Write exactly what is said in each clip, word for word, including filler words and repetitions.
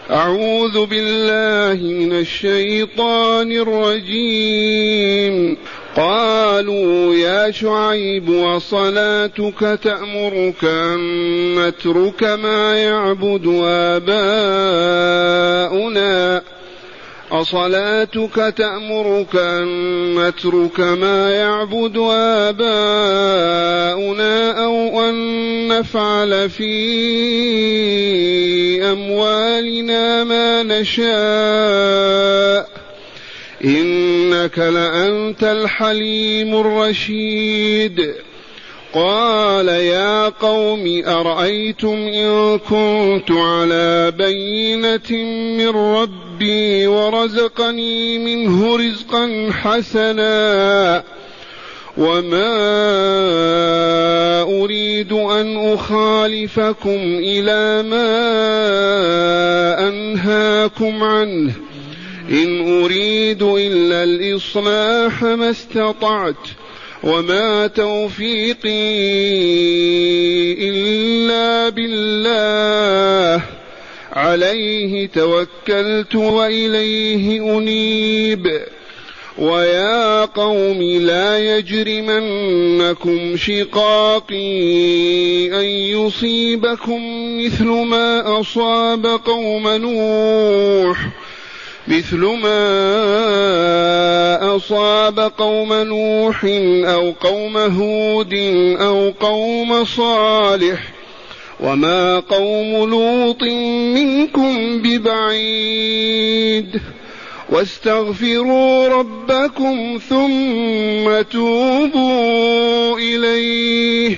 أعوذ بالله من الشيطان الرجيم. قالوا يا شعيب وصلاتك تأمرك أن نترك ما يعبد آباؤنا أصلاتك تأمرك أن نترك ما يعبد آباؤنا أو أن نفعل في أموالنا ما نشاء إنك لأنت الحليم الرشيد. قال يا قوم أرأيتم إن كنت على بينة من ربي ورزقني منه رزقا حسنا وما أريد أن أخالفكم إلى ما أنهاكم عنه إن أريد إلا الإصلاح ما استطعت وما توفيقي إلا بالله عليه توكلت وإليه أنيب. ويا قوم لا يجرمنكم شقاقي أن يصيبكم مثل ما أصاب قوم نوح مثل ما أصاب قوم نوح أو قوم هود أو قوم صالح وما قوم لوط منكم ببعيد واستغفروا ربكم ثم توبوا إليه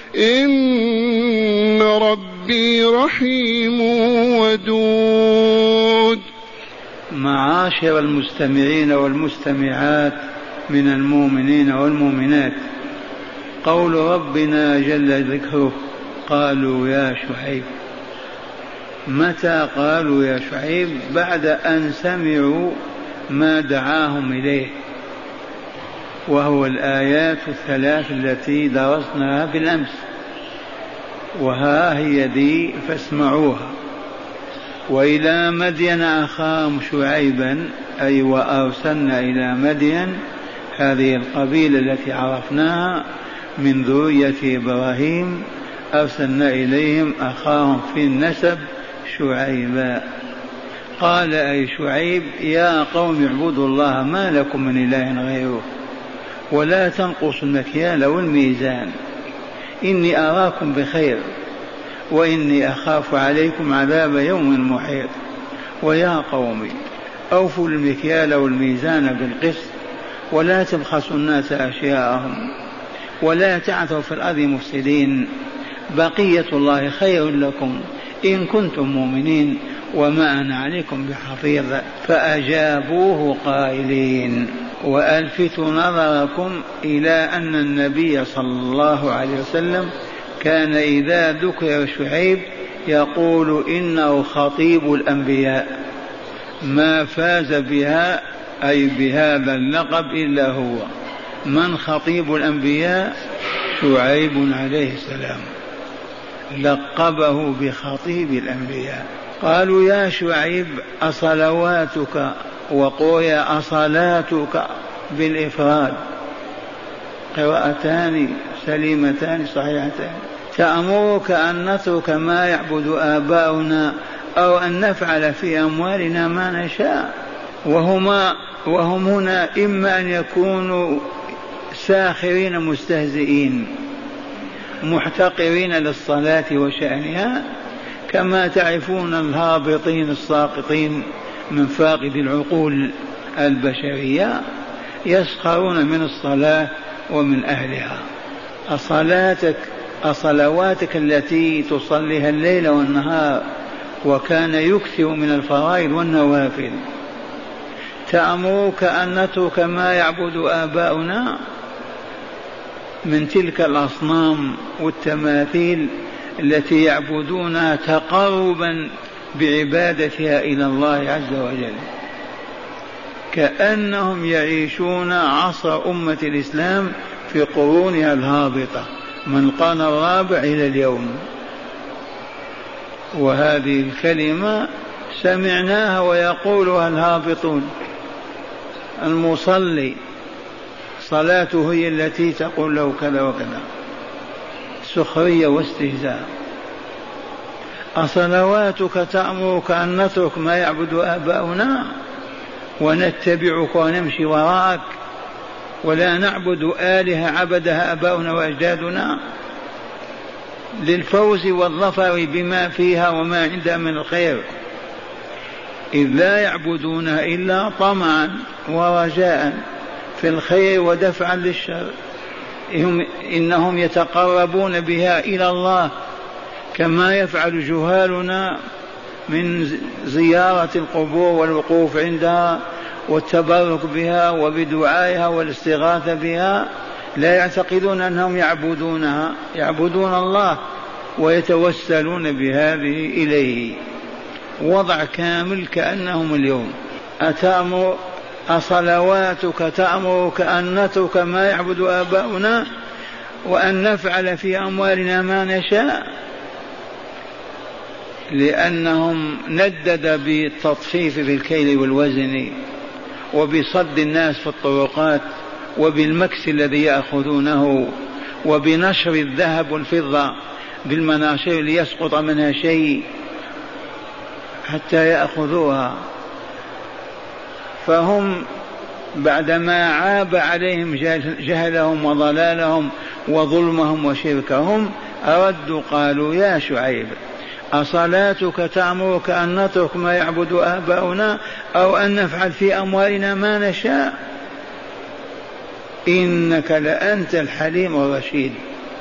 إن ربي رحيم ودود. معاشر المستمعين والمستمعات من المؤمنين والمؤمنات، قول ربنا جل ذكره قالوا يا شعيب. متى قالوا يا شعيب؟ بعد أن سمعوا ما دعاهم إليه، وهو الآيات الثلاث التي درسناها بالأمس، وها هي دي فاسمعوها. وإلى مدين أخاهم شعيبا، أي وأرسلنا إلى مدين، هذه القبيلة التي عرفناها من ذرية إبراهيم، أرسلنا إليهم أخاهم في النسب شعيبا. قال أي شعيب يا قوم اعبدوا الله ما لكم من إله غيره ولا تنقصوا المكيال والميزان إني أراكم بخير وإني أخاف عليكم عذاب يوم محيط. ويا قوم أوفوا المكيال والميزان بالقسط ولا تبخسوا الناس أشياءهم ولا تعثوا في الأرض مفسدين بقية الله خير لكم إن كنتم مؤمنين وما أنا عليكم بحفيظ. فأجابوه قائلين. وألفتوا نظركم إلى أن النبي صلى الله عليه وسلم كان إذا ذكر شعيب يقول إنه خطيب الأنبياء، ما فاز بها أي بهذا اللقب إلا هو. من خطيب الأنبياء؟ شعيب عليه السلام، لقبه بخطيب الأنبياء. قالوا يا شعيب أصلواتك، وقوي أصلاتك بالإفراد، قراءتان سليمتان صحيحتان، تأمرك أن نترك ما يعبد آباؤنا أو أن نفعل في أموالنا ما نشاء. وهما وهم هنا إما أن يكونوا ساخرين مستهزئين محتقرين للصلاة وشأنها، كما تعرفون الهابطين الساقطين من فاقد العقول البشرية يسخرون من الصلاة ومن أهلها. أصلاتك أصلواتك التي تصليها الليل والنهار وكان يكثر من الفرائض والنوافل، تأمرك أن نترك ما يعبد آباؤنا من تلك الأصنام والتماثيل التي يعبدونها تقربا بعبادتها إلى الله عز وجل، كأنهم يعيشون عصر أمة الإسلام في قرونها الهابطة من القرن الرابع إلى اليوم. وهذه الكلمة سمعناها ويقولها الهابطون. المصلي صلاته هي التي تقول له كذا وكذا، سخرية واستهزاء. أصلواتك تأمرك أن نترك ما يعبد آباؤنا ونتبعك ونمشي وراءك ولا نعبد آلهة عبدها آباؤنا وأجدادنا للفوز والظفر بما فيها وما عندها من الخير، إذ لا يعبدونها إلا طمعا ورجاء في الخير ودفعا للشر. إنهم يتقربون بها إلى الله كما يفعل جهالنا من زيارة القبور والوقوف عندها والتبرك بها وبدعائها والاستغاثة بها. لا يعتقدون أنهم يعبدونها، يعبدون الله ويتوسلون بهذه إليه. وضع كامل كأنهم اليوم. أتأمر أصلواتك تأمرك أن نترك ما يعبد آباؤنا وأن نفعل في أموالنا ما نشاء، لأنهم ندد بالتطفيف في الكيل والوزن وبصد الناس في الطرقات وبالمكس الذي يأخذونه وبنشر الذهب والفضة بالمناشير ليسقط منها شيء حتى يأخذوها. فهم بعدما عاب عليهم جهلهم وضلالهم وظلمهم وشركهم أردوا قالوا يا شعيب أصلاتك تأمرك أن نترك ما يعبد آباؤنا أو أن نفعل في أموالنا ما نشاء إنك لأنت الحليم الرشيد.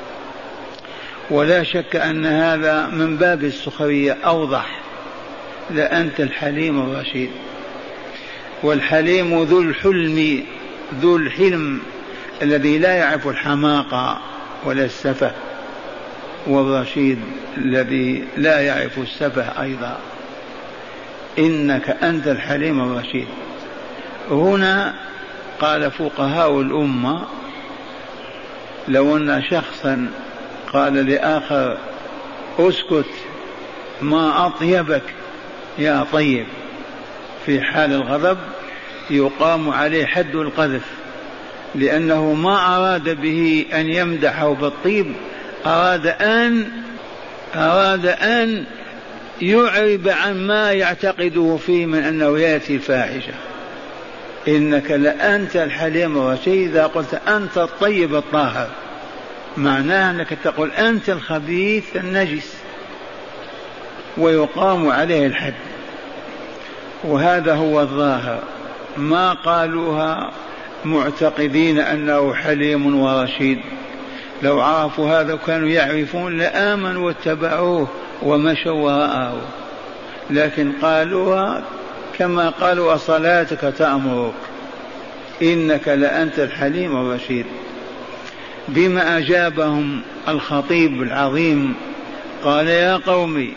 ولا شك أن هذا من باب السخرية أوضح، لأنت الحليم الرشيد. والحليم ذو الحلم ذو الحلم الذي لا يعرف الحماقة ولا السفه، والرشيد الذي لا يعرف السفه أيضا. إنك أنت الحليم الرشيد. هنا قال فقهاء الأمة لو أن شخصا قال لآخر اسكت ما أطيبك يا طيب في حال الغضب يقام عليه حد القذف، لأنه ما أراد به أن يمدحه بالطيب، أراد أن أراد أن يعرب عن ما يعتقده فيه من أنه يأتي الفاحشة. إنك لأنت الحليم الرشيد. إذا قلت أنت الطيب الطاهر معناه أنك تقول أنت الخبيث النجس ويقام عليه الحد. وهذا هو الظاهر، ما قالوها معتقدين أنه حليم ورشيد. لو عرفوا هذا كانوا يعرفون لآمنوا واتبعوه ومشوا وراءه، لكن قالوها كما قالوا صلاتك تأمرك إنك لأنت الحليم الرشيد. بما أجابهم الخطيب العظيم قال يا قوم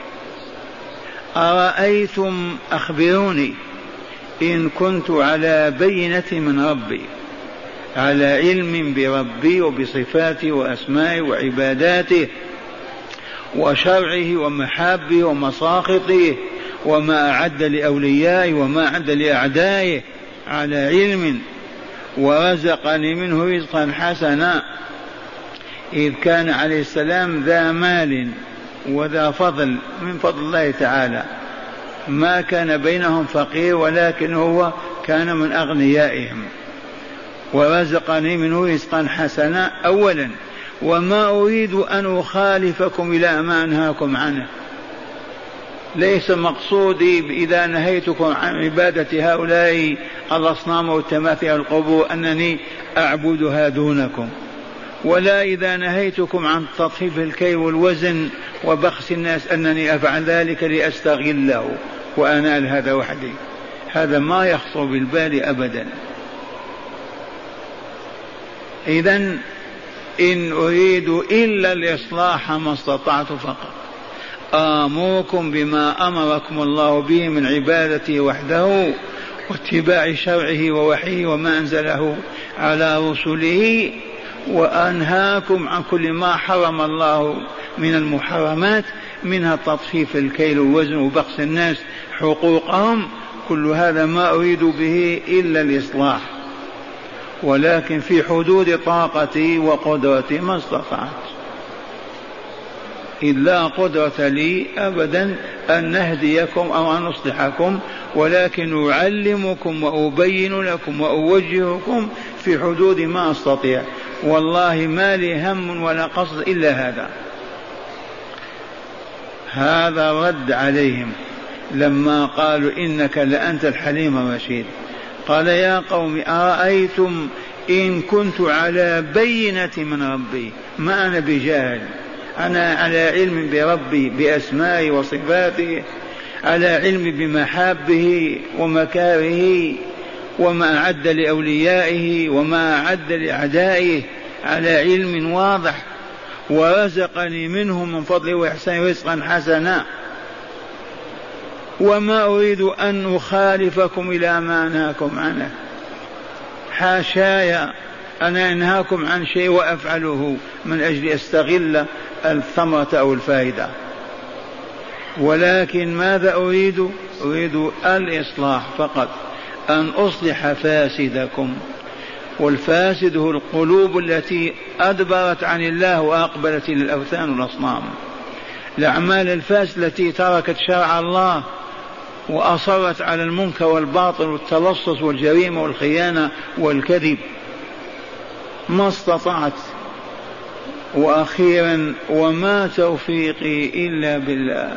أرأيتم أخبروني إن كنت على بينة من ربي، على علم بربي وبصفاته وأسمائه وعباداته وشرعه ومحابه ومساخطه وما أعد لأوليائه وما أعد لأعدائه، على علم ورزقني منه رزقا حسنا، إذ كان عليه السلام ذا مال وذا فضل من فضل الله تعالى، ما كان بينهم فقير ولكن هو كان من أغنيائهم. ورزقني منه رزقا حسنا أولا، وما أريد أن أخالفكم إلى ما أنهاكم عنه. ليس مقصودي إذا نهيتكم عن عبادة هؤلاء الأصنام والتماثيل القبور أنني أعبدها دونكم، ولا إذا نهيتكم عن تطفيف الكيل والوزن وبخس الناس أنني أفعل ذلك لأستغله وأنال هذا وحدي. هذا ما يخطر بالبال أبدا. إذن إن أريد إلا الإصلاح ما استطعت فقط. آمركم بما أمركم الله به من عبادته وحده واتباع شرعه ووحيه وما أنزله على رسله، وأنهاكم عن كل ما حرم الله من المحرمات، منها تطفيف الكيل والوزن وبخس الناس حقوقهم، كل هذا ما أريد به إلا الإصلاح، ولكن في حدود طاقتي وقدرتي ما استطعت، إلا قدرة لي أبدا أن نهديكم أو أن نصلحكم، ولكن أعلمكم وأبين لكم وأوجهكم في حدود ما أستطيع. والله ما لي هم ولا قصد إلا هذا. هذا رد عليهم لما قالوا إنك لأنت الحليم الرشيد. قال يا قوم أرأيتم إن كنت على بينة من ربي، ما أنا بجاهل، أنا على علم بربي بأسمائه وصفاته، على علم بمحابه ومكاره وما أعد لأوليائه وما أعد لأعدائه، على علم واضح، ورزقني منه من فضله وإحسانه رزقا حسنا، وما أريد أن أخالفكم إلى ما أنهاكم عنه، حاشاي أنا أنهاكم عن شيء وأفعله من أجل أستغل الثمرة أو الفائدة، ولكن ماذا أريد؟ أريد الإصلاح فقط، أن أصلح فاسدكم. والفاسد هو القلوب التي أدبرت عن الله وأقبلت إلى الأوثان والأصنام، الأعمال الفاسدة التي تركت شرع الله وأصرت على المنكر والباطل والتلصص والجريمة والخيانة والكذب، ما استطعت. وأخيرا وما توفيقي إلا بالله،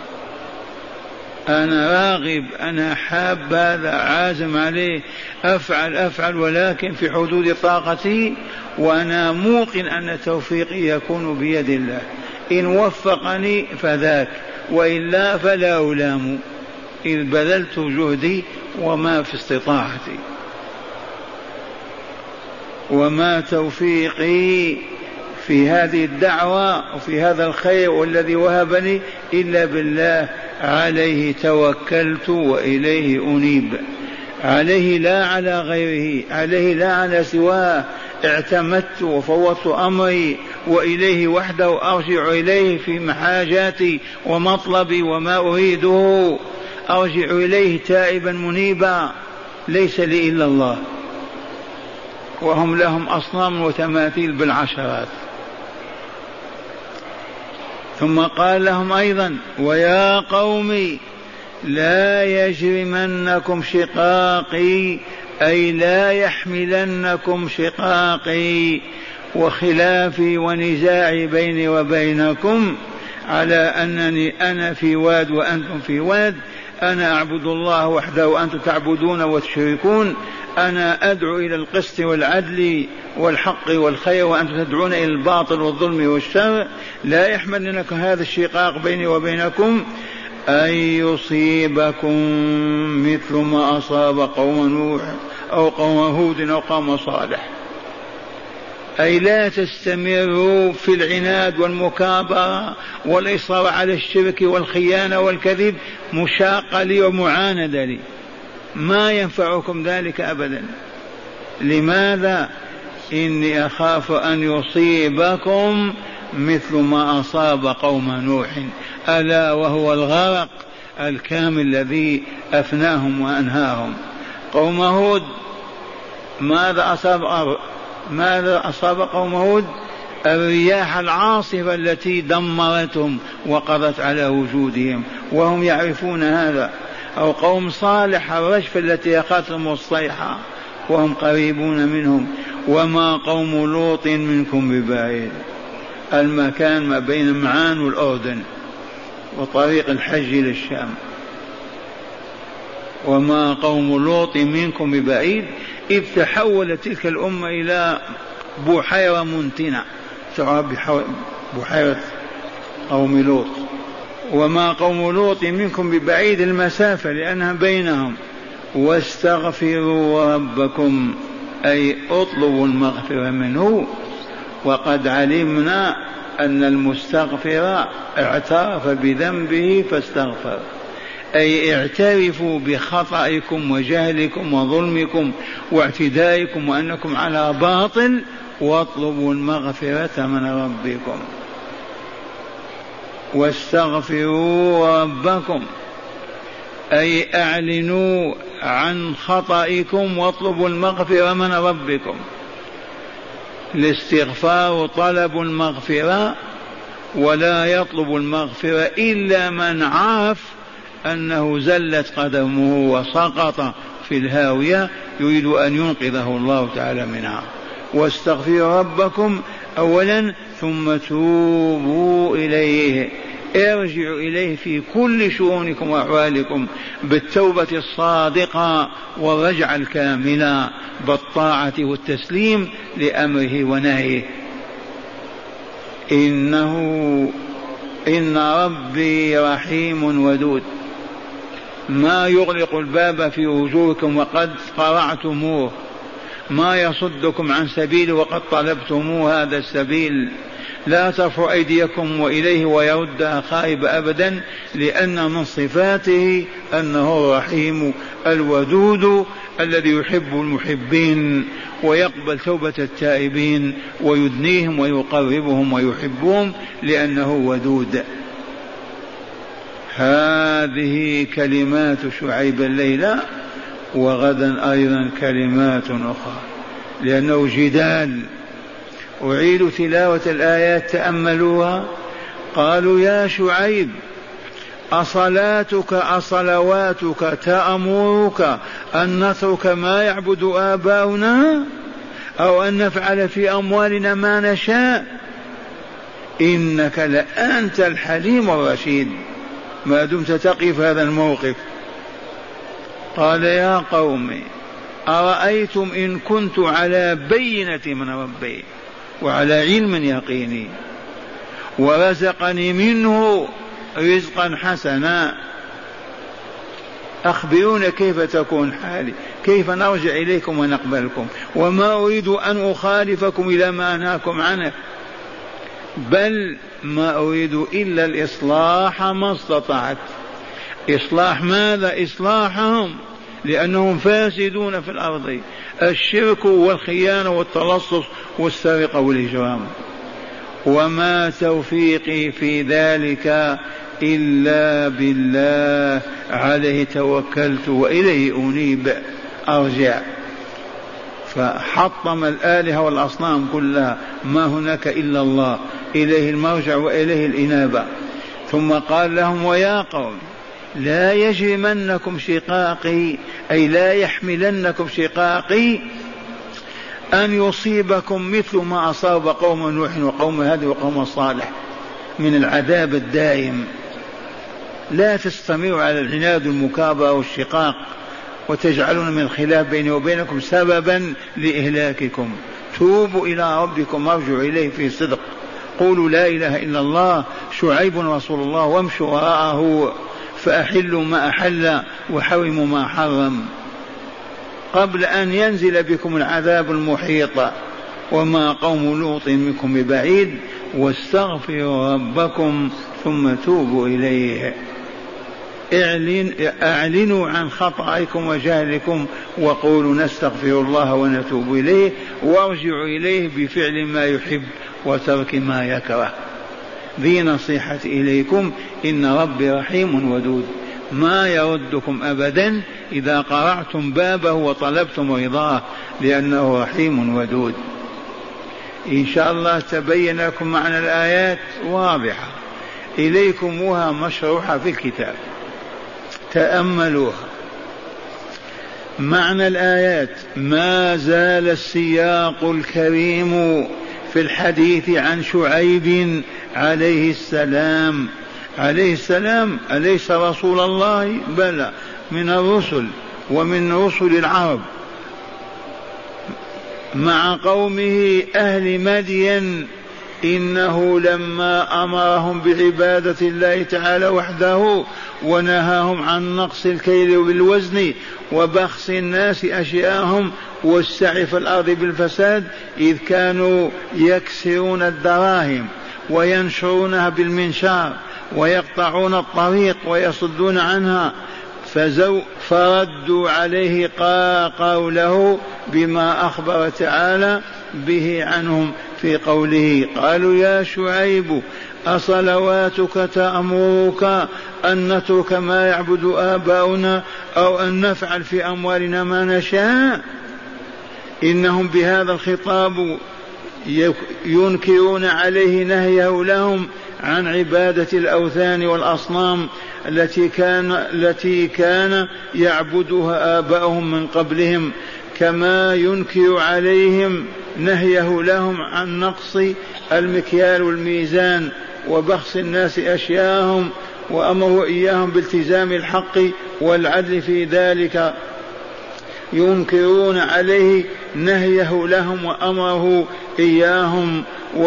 أنا راغب، أنا حاب هذا، عازم عليه، أفعل أفعل ولكن في حدود طاقتي، وأنا موقن أن توفيقي يكون بيد الله، إن وفقني فذاك، وإلا فلا ألام، إذ بذلت جهدي وما في استطاعتي. وما توفيقي في هذه الدعوة وفي هذا الخير والذي وهبني إلا بالله، عليه توكلت وإليه أنيب، عليه لا على غيره، عليه لا على سواه، اعتمدت وفوضت أمري وإليه وحده أرجع إليه في محاجاتي ومطلبي وما أريده، أرجع إليه تائبا منيبا، ليس لي إلا الله، وهم لهم أصنام وتماثيل بالعشرات. ثم قال لهم أيضا ويا قوم لا يجرمنكم شقاقي، أي لا يحملنكم شقاقي وخلافي ونزاعي بيني وبينكم على أنني أنا في واد وأنتم في واد، أنا أعبد الله وحده وأنتم تعبدون وتشركون، أنا أدعو إلى القسط والعدل والحق والخير وأنتم تدعون إلى الباطل والظلم والشر. لا يحملنكم هذا الشقاق بيني وبينكم أن يصيبكم مثل ما أصاب قوم نوح أو قوم هود أو قوم صالح، أي لا تستمروا في العناد والمكابرة والإصرار على الشرك والخيانة والكذب، مشاقة لي ومعاندة لي، ما ينفعكم ذلك أبدا. لماذا؟ إني أخاف أن يصيبكم مثل ما أصاب قوم نوح، ألا وهو الغرق الكامل الذي أفناهم وأنهاهم. قوم هود ماذا أصاب ماذا أصاب قوم هود؟ الرياح العاصفة التي دمرتهم وقضت على وجودهم وهم يعرفون هذا. أو قوم صالح الرجفة التي أخذتهم الصيحة وهم قريبون منهم. وما قوم لوط منكم ببعيد، المكان ما بين معان والأردن وطريق الحج للشام. وما قوم لوط منكم ببعيد، إذ تحولت تلك الأمة إلى بحيرة منتنة تعرف بحيرة قوم لوط. وما قوم لوط منكم ببعيد المسافة لأنها بينهم. واستغفروا ربكم، أي اطلبوا المغفرة منه. وقد علمنا أن المستغفر اعترف بذنبه فاستغفر، أي اعترفوا بخطئكم وجهلكم وظلمكم واعتدائكم وأنكم على باطل، واطلبوا المغفرة من ربكم. واستغفروا ربكم أي أعلنوا عن خطئكم واطلبوا المغفرة من ربكم. الاستغفار طلب المغفرة، ولا يطلب المغفرة إلا من عرف أنه زلت قدمه وسقط في الهاوية يريد أن ينقذه الله تعالى منها. واستغفروا ربكم أولا ثم توبوا إليه، ارجعوا إليه في كل شؤونكم وأحوالكم بالتوبة الصادقة والرجعة الكاملة بالطاعة والتسليم لأمره ونهيه. إنه إن ربي رحيم ودود. ما يغلق الباب في وجوهكم وقد قرعتموه، ما يصدكم عن سبيله وقد طلبتموه هذا السبيل. لا ترفعوا أيديكم وإليه ويردها خائب أبدا، لأن من صفاته أنه الرحيم الودود الذي يحب المحبين ويقبل توبة التائبين ويدنيهم ويقربهم ويحبهم لأنه ودود. هذه كلمات شعيب الليلة، وغدا أيضا كلمات أخرى لأنه جدال. أعيد تلاوة الآيات تأملوها. قالوا يا شعيب أصلاتك أصلواتك تأمرك أن نترك ما يعبد آباؤنا أو أن نفعل في أموالنا ما نشاء؟ إنك لأنت الحليم الرشيد ما دمت تقف هذا الموقف. قال يا قوم أرأيتم إن كنت على بينة من ربي وعلى علم يقيني ورزقني منه رزقا حسنا، أخبرون كيف تكون حالي، كيف نرجع إليكم ونقبلكم، وما أريد أن أخالفكم إلى ما أنهاكم عنه، بل ما أريد إلا الإصلاح ما استطعت. إصلاح ماذا؟ إصلاحهم لأنهم فاسدون في الأرض، الشرك والخيانة والتلصص والسرقة والإجرام. وما توفيقي في ذلك إلا بالله، عليه توكلت وإليه أنيب أرجع. فحطم الآلهة والأصنام كلها، ما هناك إلا الله، إليه المرجع وإليه الإنابة. ثم قال لهم ويا قوم لا يجرمنكم شقاقي، أي لا يحملنكم شقاقي أن يصيبكم مثل ما أصاب قوم نوح وقوم هود وقوم صالح من العذاب الدائم. لا تستمروا على العناد والمكابرة والشقاق وتجعلون من الخلاف بيني وبينكم سببا لإهلاككم. توبوا إلى ربكم وارجعوا إليه في صدق، قولوا لا إله إلا الله شعيب رسول الله وامشوا وراءه فأحلوا ما أحل وحرموا ما حرم قبل أن ينزل بكم العذاب المحيط. وما قوم لوط منكم ببعيد، واستغفروا ربكم ثم توبوا إليه. اعلن أعلنوا عن خطأكم وجهلكم وقولوا نستغفر الله ونتوب إليه، وارجعوا إليه بفعل ما يحب وترك ما يكره. ذي نصيحة إليكم، إن ربي رحيم ودود، ما يردكم أبدا إذا قرعتم بابه وطلبتم رضاه، لأنه رحيم ودود. إن شاء الله تبين لكم معنى الآيات واضحة إليكمها مشروحة في الكتاب، تأملوها. معنى الآيات: ما زال السياق الكريم في الحديث عن شعيب عليه السلام. عليه السلام أليس رسول الله؟ بلى، من الرسل ومن رسل العرب، مع قومه أهل مدين. إنه لما أمرهم بعبادة الله تعالى وحده ونهاهم عن نقص الكيل بالوزن وبخس الناس أشياءهم والسعي في الأرض بالفساد، إذ كانوا يكسرون الدراهم وينشرونها بالمنشار ويقطعون الطريق ويصدون عنها، فزو فردوا عليه قوله بما أخبر تعالى به عنهم في قوله: قالوا يا شعيب أصلواتك تأمرك أن نترك ما يعبد آباؤنا أو أن نفعل في أموالنا ما نشاء؟ إنهم بهذا الخطاب ينكرون عليه نهيه لهم عن عبادة الأوثان والأصنام التي كان, التي كان يعبدها آباؤهم من قبلهم، كما ينكر عليهم نهيه لهم عن نقص المكيال والميزان وبخس الناس أشياءهم، وأمروا إياهم بالتزام الحق والعدل في ذلك. ينكرون عليه نهيه لهم وأمره إياهم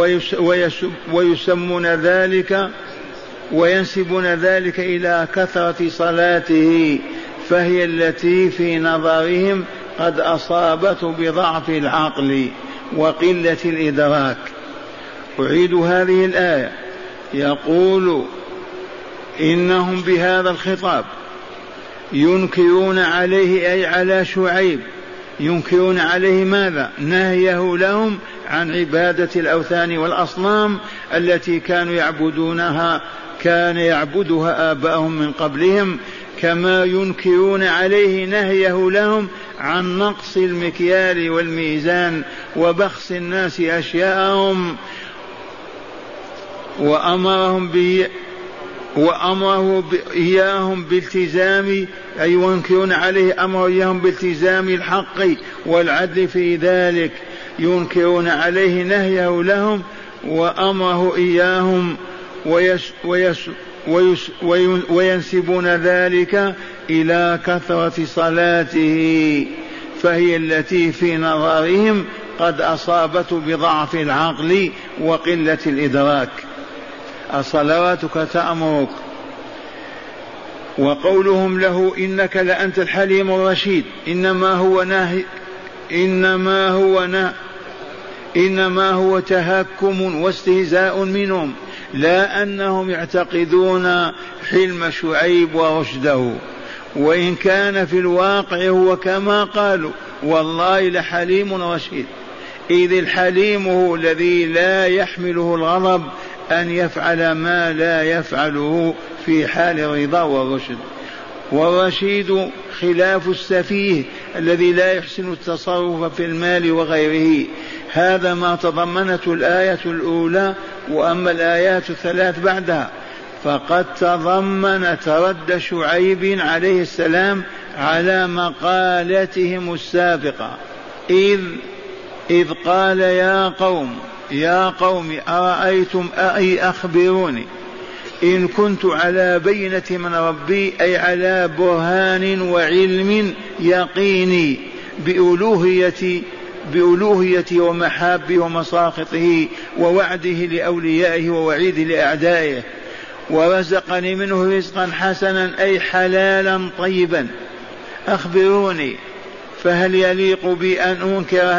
ويسمون ذلك وينسبون ذلك إلى كثرة صلاته، فهي التي في نظرهم قد أصابته بضعف العقل وقلة الإدراك. أعيد هذه الآية، يقول إنهم بهذا الخطاب ينكرون عليه أي على شعيب، ينكرون عليه ماذا؟ نهيه لهم عن عبادة الأوثان والأصنام التي كانوا يعبدونها كان يعبدها آباؤهم من قبلهم، كما ينكرون عليه نهيه لهم عن نقص المكيال والميزان وبخس الناس أشياءهم، وأمرهم به وأمره إياهم بالتزام، أي ينكرون عليه أمر إياهم بالتزام الحق والعدل في ذلك. ينكرون عليه نهيه لهم وأمره إياهم ويس ويس ويس وينسبون ذلك إلى كثرة صلاته، فهي التي في نظرهم قد أصابته بضعف العقل وقلة الإدراك. أصلواتك تأمرك. وقولهم له إنك لأنت الحليم الرشيد إنما هو نهي إنما هو نه إنما هو تهكم واستهزاء منهم، لا أنهم يعتقدون حلم شعيب ورشده، وإن كان في الواقع هو كما قالوا والله لحليم رشيد، إذ الحليم هو الذي لا يحمله الغضب أن يفعل ما لا يفعله في حال الرضا والرشد، والرشيد خلاف السفيه الذي لا يحسن التصرف في المال وغيره. هذا ما تضمنته الآية الأولى، وأما الآيات الثلاث بعدها فقد تضمنت رد شعيب عليه السلام على مقالتهم السابقة، إذ إذ قال يا قوم يا قوم أرأيتم أي أخبروني إن كنت على بينة من ربي، أي على برهان وعلم يقيني بألوهية بألوهيته ومحابه ومساخطه ووعده لأوليائه ووعيده لأعدائه، ورزقني منه رزقا حسنا أي حلالا طيبا، أخبروني فهل يليق بي أن أنكر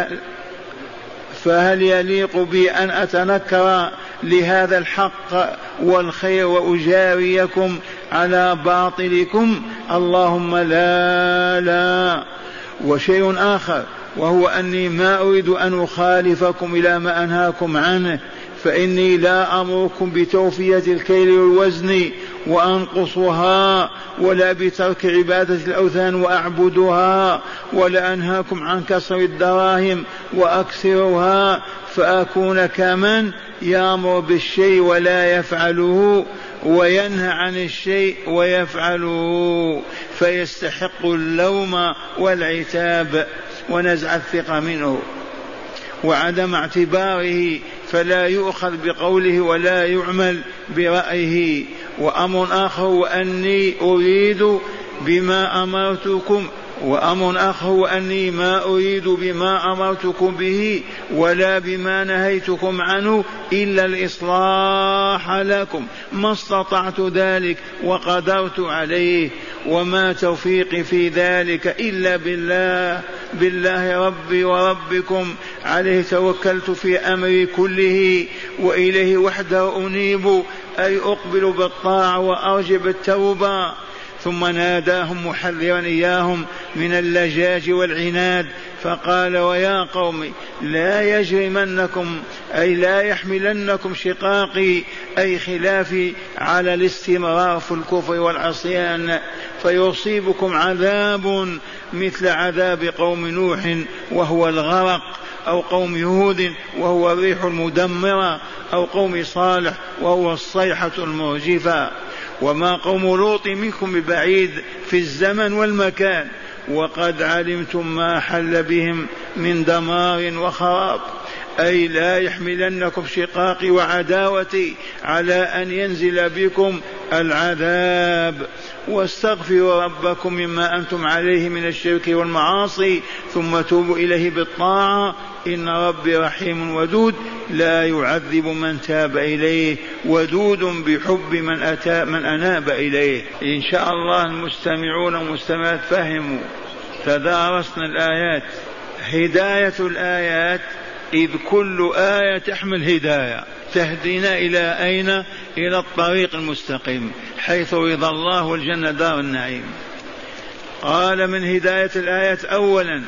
فهل يليق بي أن أتنكر لهذا الحق والخير وأجاريكم على باطلكم؟ اللهم لا لا. وشيء آخر وهو أني ما أريد أن أخالفكم إلى ما أنهاكم عنه، فإني لا أمركم بتوفية الكيل والوزن وأنقصها، ولا بترك عبادة الأوثان وأعبدها، ولا أنهاكم عن كسر الدراهم وأكسرها، فأكون كمن يأمر بالشيء ولا يفعله وينهى عن الشيء ويفعله، فيستحق اللوم والعتاب ونزع الثقة منه وعدم اعتباره، فلا يؤخذ بقوله ولا يعمل برأيه. وأمر آخر وأني أريد بما أمرتكم وأمر آخر وأني ما أريد بما أمرتكم به ولا بما نهيتكم عنه إلا الإصلاح لكم، ما استطعت ذلك وقدرت عليه، وما توفيقي في ذلك إلا بالله بالله ربي وربكم، عليه توكلت في أمري كله وإليه وحده أنيب، أي أقبل بالطاعة وأرجب التوبة، ثم ناداهم محذرا إياهم من اللجاج والعناد فقال ويا قوم لا يجرمنكم أي لا يحملنكم شقاقي أي خلافي على الاستمرار في الكفر والعصيان فيصيبكم عذاب مثل عذاب قوم نوح وهو الغرق، أو قوم هود وهو الريح المدمرة، أو قوم صالح وهو الصيحة المرجفة. وما قوم لوط منكم ببعيد في الزمن والمكان وقد علمتم ما حل بهم من دمار وخراب، أي لا يحملنكم شقاقي وعداوتي على أن ينزل بكم العذاب. واستغفروا ربكم مما أنتم عليه من الشرك والمعاصي ثم توبوا إليه بالطاعة إن ربي رحيم ودود لا يعذب من تاب إليه ودود بحب من, أتى من أناب إليه. إن شاء الله المستمعون والمستمعات فهموا. تدارسنا الآيات. هداية الآيات إذ كل آية تحمل هداية تهدينا إلى أين؟ إلى الطريق المستقيم حيث رضا الله والجنة دار النعيم. قال من هداية الآيات أولا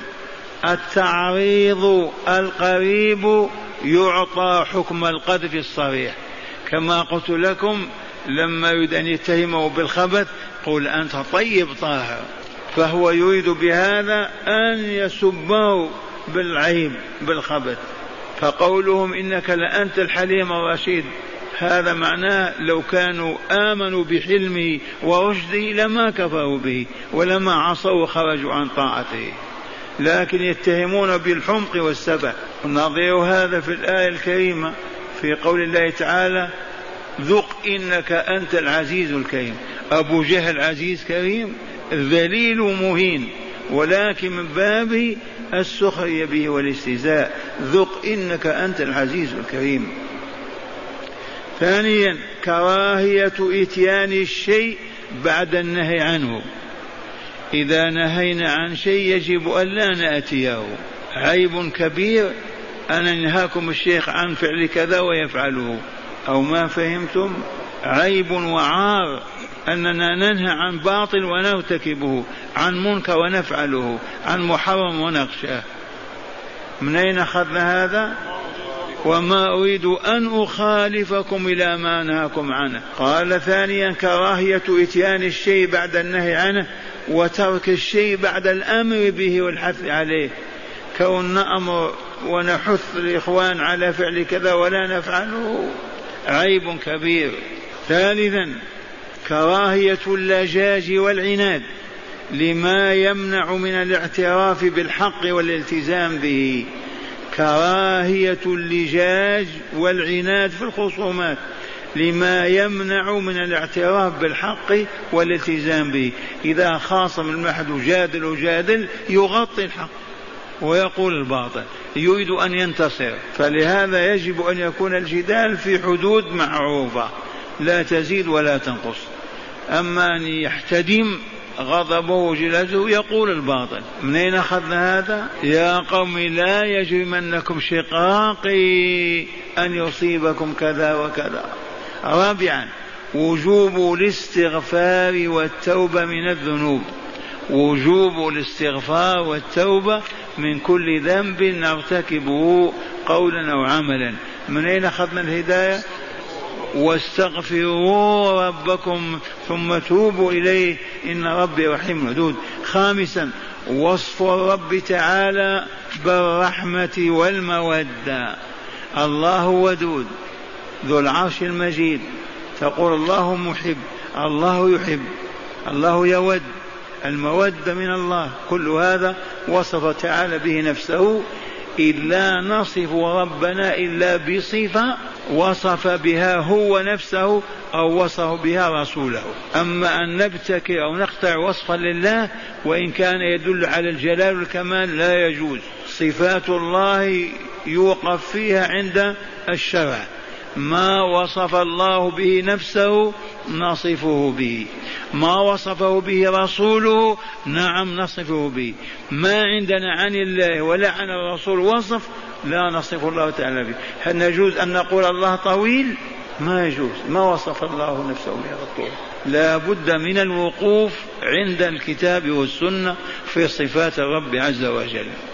التعريض القريب يعطى حكم القذف الصريح، كما قلت لكم لما يريد أن يتهمه بالخبث قل أنت طيب طاهر، فهو يريد بهذا أن يسبه بالعيب بالخبث. فقولهم إنك لأنت الحليم الرشيد هذا معناه لو كانوا آمنوا بحلمه ورشده لما كفروا به ولما عصوا وخرجوا عن طاعته، لكن يتهمون بالحمق والسبع. نظير هذا في الآية الكريمة في قول الله تعالى ذق إنك أنت العزيز الكريم. أبو جهل عزيز كريم ذليل مهين، ولكن من باب السخرية به والاستهزاء. ذق إنك أنت العزيز الكريم. ثانيا كراهية إتيان الشيء بعد النهي عنه. إذا نهينا عن شيء يجب أن لا نأتيه. عيب كبير أن ينهاكم الشيخ عن فعل كذا ويفعله، أو ما فهمتم؟ عيب وعار أننا ننهى عن باطل ونرتكبه، عن منكر ونفعله، عن محرم ونخشاه. من أين أخذنا هذا؟ وما أريد أن أخالفكم إلى ما نهاكم عنه. قال ثانيا كراهية إتيان الشيء بعد النهي عنه وترك الشيء بعد الأمر به والحث عليه، كون نأمر ونحث الإخوان على فعل كذا ولا نفعله عيب كبير. ثالثا كراهية اللجاج والعناد لما يمنع من الاعتراف بالحق والالتزام به. كراهية اللجاج والعناد في الخصومات لما يمنع من الاعتراف بالحق والالتزام به. إذا خاصم المحد جادل وجادل يغطي الحق ويقول الباطل، يريد أن ينتصر. فلهذا يجب أن يكون الجدال في حدود معروفة لا تزيد ولا تنقص. أما أن يحتدم غضبه وجلده يقول الباطل. من أين أخذنا هذا؟ يا قوم لا يجرمنكم شقاقي أن يصيبكم كذا وكذا. رابعا وجوب الاستغفار والتوبة من الذنوب. وجوب الاستغفار والتوبة من كل ذنب نرتكبه قولا أو عملا. من أين أخذنا الهداية؟ واستغفروا ربكم ثم توبوا إليه إن ربي رحيم ودود. خامسا وصف الرب تعالى بالرحمة والمودة. الله ودود ذو العرش المجيد، تقول الله محب، الله يحب، الله يود، المودة من الله. كل هذا وصف تعالى به نفسه، إلا نصف ربنا إلا بصفة وصف بها هو نفسه أو وصف بها رسوله. أما أن نبتكر أو نخترع وصفا لله وإن كان يدل على الجلال والكمال لا يجوز. صفات الله يوقف فيها عند الشرع. ما وصف الله به نفسه نصفه به، ما وصفه به رسوله نعم نصفه به. ما عندنا عن الله ولا عن الرسول وصف لا نصف الله تعالى به. هل نجوز أن نقول الله طويل؟ ما يجوز، ما وصف الله نفسه بهذا. لا بد من الوقوف عند الكتاب والسنة في صفات الرب عز وجل.